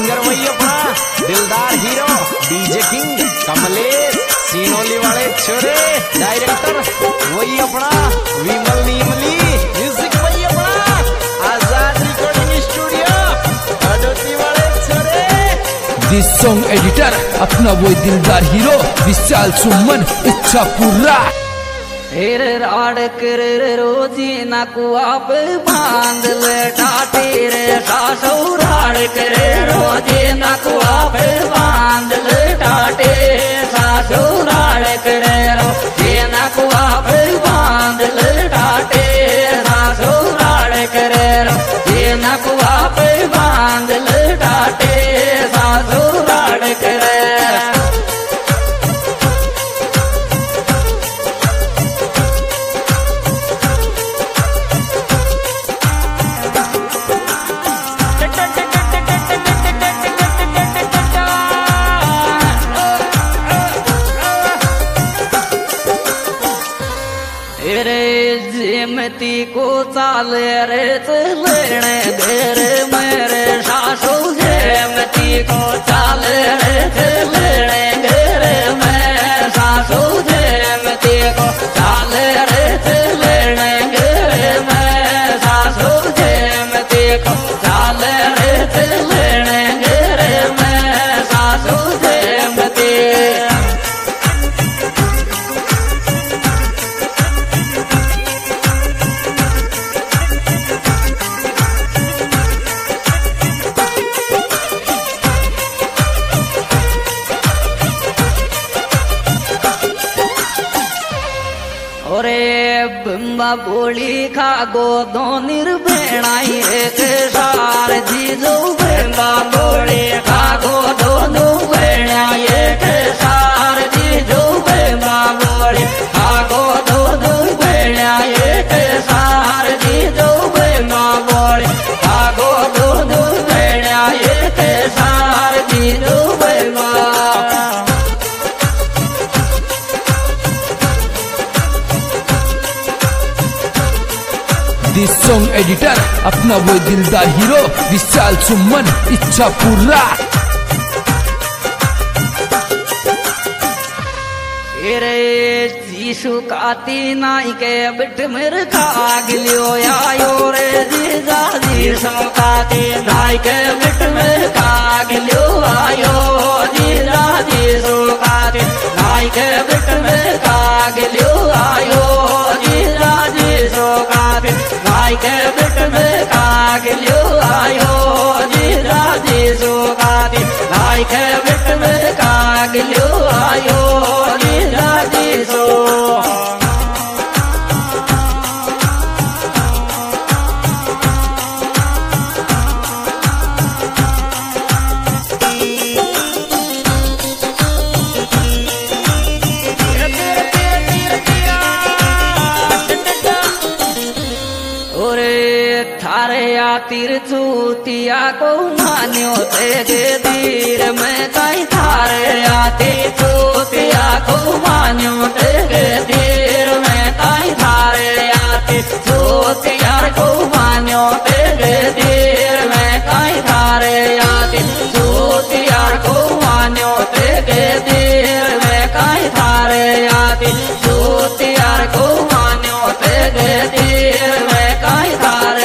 Singer वही अपना दिलदार hero DJ king Kamlesh Sinoli वाले छोरे। डायरेक्टर वही अपना विमल नीमली। म्यूजिक वही अपना आजाद रिकॉर्डिंग स्टूडियो हडोती वाले छोरे। दिस सॉन्ग एडिटर अपना वही दिलदार हीरो विशाल सुमन इच्छा पूरा। राड़ कर रोजी न कुआप बांध ले टाटे रे सासू राड़ कर रोजी न कुआप बांध ले टाटे सासू राड़ कर रोजी न कुआप बांध ले टाटे सासू राड़ कर रोजी न कुआप बांध ले टाटे सासू राड़ कर। जिमती को चाल रे चलने देर मेरे सासू जिमती को चाल रे चलने देर में सासू जिमती को चाल रे चलने देर में सासू जिमती को चाल रे चलने देर में सासू जिमती। बिम्बा बोली खा गो दो निर्भेणाई एक सार जीजो बिम्बा बोली खा गो दो निर्भेणाई एक सार जीजो बिम्बा बोली खा गो दो निर्भेणाई एक सार जीजो बिम्बा बोली खा गो दो निर्भेणाई एक सार जीजो बिम्बा। दिस सॉन्ग एडिटर अपना वो दिलदार हीरो विशाल सुमन इच्छा पूरा। जीशु काती नाई के बिट मेरे काग लियो आयो रे जीजा जीशु काती नाई के बिट मेरे काग लियो आयो जीजा जीशु काती नाई के बिट मेरे काग लियो आयो जीजा जीशु काती नाई के बिट मेरे काग लियो आयो जीजा जीशु काती नाई के बिट मेरे काग लियो आयो जीजा जीशु। तीर चूतिया को मान्यो तेगे तीर में कई थारे आती चूतिया को मान्यो तेगे तीर में कई थारे आती चूतिया को मान्यो तेगे तीर में कई थारे आती चूतिया को मान्यो तेगे तीर में कई थारे आती चूतिया को मान्यो तेगे तीर में कई थारे।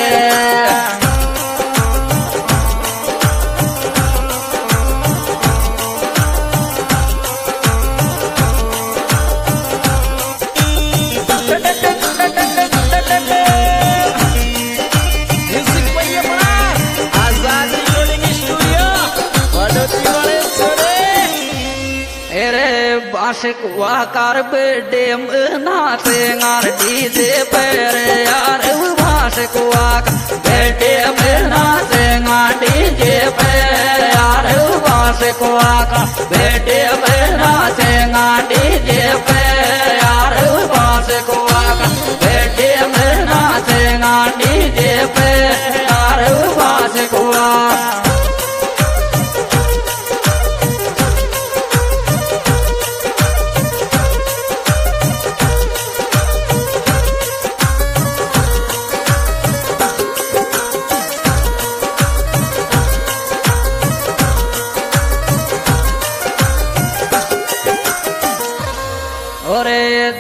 बाशिकवा कर बेडे नाते गार डीजे पैर यार बाशिकवा कर बेडे नाते गार डीजे पैर यार बाशिकवा कर बेडे नाते गार डीजे पैर यार बाशिकवा कर बेडे नाते गार डीजे पैर यार बाशिकवा।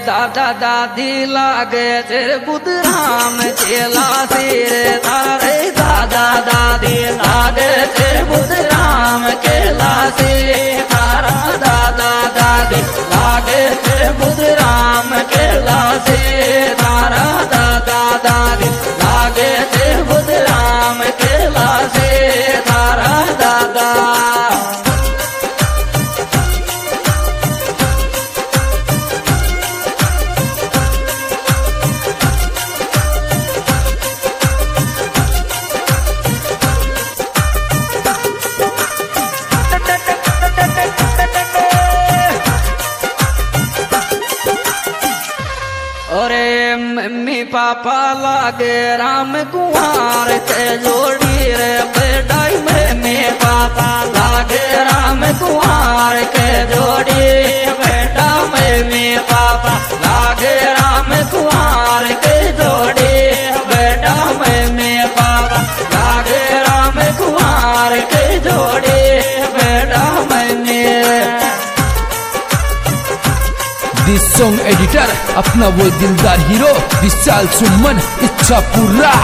दादा दादी लागे चे बुध राम चेला सिर तारे दादा दादी लागे चे बुध राम केला से तारा दादा दादी लागे चे बुध राम केला से तारा दादा दादी लागे चे बुध राम केला से तारा दादा अरे मम्मी पापा लागे राम कुमार के जोड़ी रे बेटाई मम्मी पापा लागे राम कुमार के जोड़ी बेटा मम्मी पापा लागे राम कुमार के जोड़ी बेटा मम्मी पापा लागे राम कुमार के जोड़ी बेटा मम्मी दिस सॉन्ग एडिटर अपना वो दिलदार हीरो विशाल सुमन इच्छा पूरा।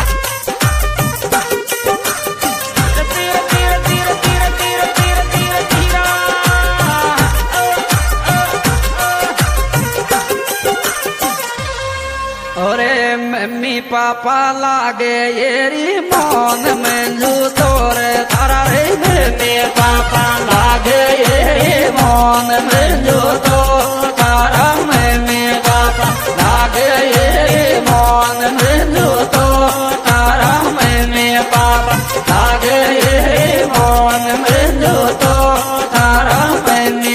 अरे मम्मी पापा लागे येरी मन में जू तोरे तारा रे मम्मी पापा लागे येरी मन में जू तो तारा मम्मी पापा लागे येरी मन में जू तो तारा मम्मी पापा लागे येरी मन में जू तो तारा मम्मी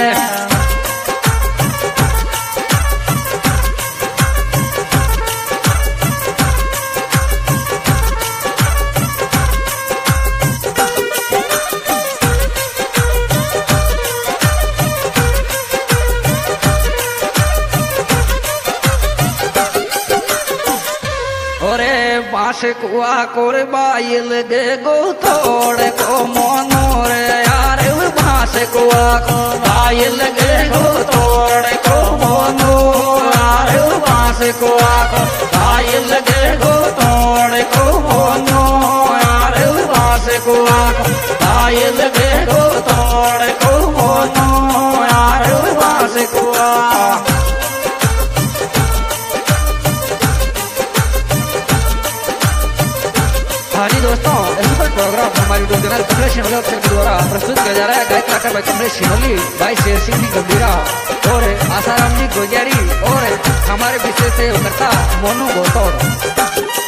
बास कुआ कोर बाइल गे गो थोड़े को मोनो रे यार बास कुआ को बाइल गे गो थोड़े को मोनो यार बास कुआ को बाइल गे गो थोड़े को मोनो यार बास कुआ को बाइल गे गो थोड़े को मोनो यार बास कुआ। हाँ जी दोस्तों, इस पर प्रोग्राम हमारी यूट्यूब चैनल कमलेश शिनोली के द्वारा प्रस्तुत किया जा रहा है। गायक कलाकार भाई कमलेश शिनोली, भाई शेर सिंह जी गंभीरा और आसाराम जी गोजारी और हमारे विशेष सहयोगकर्ता मोनू गोतौड़।